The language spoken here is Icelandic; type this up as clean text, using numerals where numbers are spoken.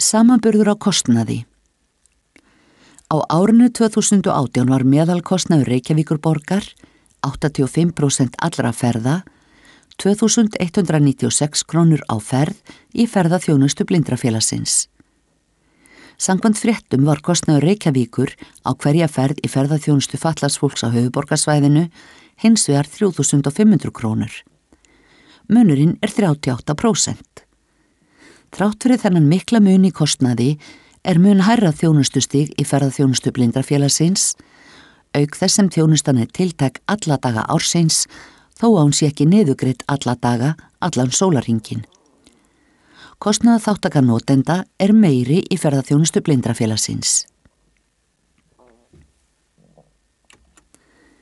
Samanburður á kostnaði. Á árinu 2018 var meðalkostnaður Reykjavíkurborgar 85% allra ferða, 2.196 krónur á ferð í ferðaþjónustu Blindrafélagsins. Samkvæmt fréttum var kostnaður Reykjavíkur á hverja ferð í ferðaþjónustu fatlaðs fólks á höfuðborgarsvæðinu hins vegar 3.500 krónur. Munurinn er 38%. Þrátt fyrir þennan mikla mun í kostnaði er mun hærra þjónustustig í ferðaþjónustu Blindrafélagsins, auk þess sem þjónustan er tiltæk alla daga ársins, þó að hún sé ekki niðurgreidd alla daga, allan sólarhringinn. Kostnaðarþátttaka notenda er meiri í ferðaþjónustu Blindrafélagsins.